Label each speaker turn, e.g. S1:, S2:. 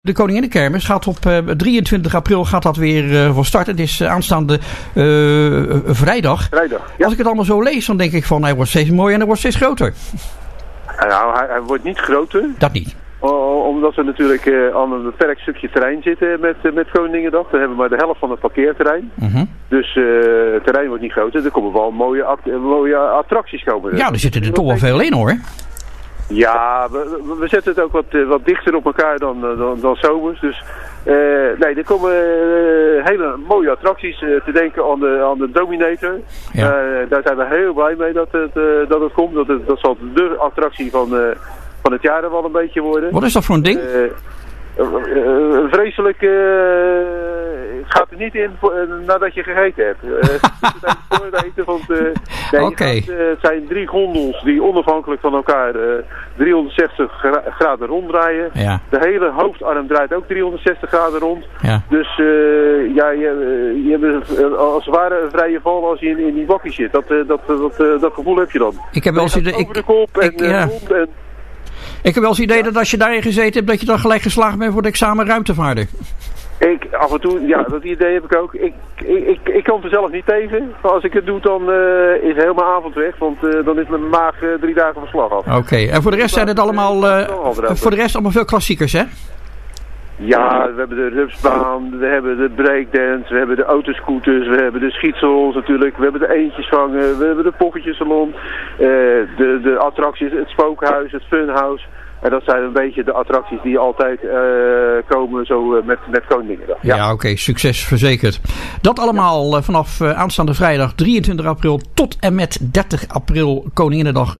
S1: De Koninginnenkermis gaat op 23 april gaat dat weer van start. Het is aanstaande vrijdag. Ja. Als ik het allemaal zo lees, dan denk ik van hij wordt steeds mooier en hij wordt steeds groter.
S2: Nou, hij wordt niet groter.
S1: Dat niet.
S2: Omdat we natuurlijk aan een beperkt stukje terrein zitten met Koninginnedag. Dan hebben we maar de helft van het parkeerterrein.
S1: Mm-hmm.
S2: Dus het terrein wordt niet groter. Er komen wel mooie attracties komen.
S1: Ja, er zitten er toch wel veel in hoor.
S2: Ja, we zetten het ook wat dichter op elkaar dan zomers. Dus nee, er komen hele mooie attracties te denken aan de Dominator.
S1: Ja.
S2: Daar zijn we heel blij mee dat het komt. Dat zal de attractie van het jaar wel een beetje worden.
S1: Wat is dat voor een ding?
S2: Vreselijk gaat er niet in nadat je gegeten hebt. Het zijn 3 gondels die onafhankelijk van elkaar 360 graden ronddraaien. Ja. De hele hoofdarm draait ook 360 graden rond. Ja. Dus je hebt als het ware een vrije val als je in die bakkie zit. Dat gevoel heb je dan.
S1: Ik heb wel eens
S2: over de kop en rond en...
S1: Ik heb wel eens het idee dat als je daarin gezeten hebt, dat je dan gelijk geslaagd bent voor de examen ruimtevaarder.
S2: Af en toe, ja, dat idee heb ik ook. Ik kan er zelf niet tegen. Maar als ik het doe, dan is helemaal avond weg. Want dan is mijn maag 3 dagen van slag af.
S1: Oké, en voor de rest zijn het allemaal, voor de rest allemaal veel klassiekers, hè?
S2: Ja, we hebben de rupsbaan, we hebben de breakdance, we hebben de autoscooters, we hebben de schietsels natuurlijk, we hebben de eendjesvangen, we hebben de poppetjesalon, de attracties, het spookhuis, het funhouse. En dat zijn een beetje de attracties die altijd komen zo met Koninginnedag.
S1: Ja, oké, succes verzekerd. Dat allemaal vanaf aanstaande vrijdag 23 april tot en met 30 april Koninginnedag.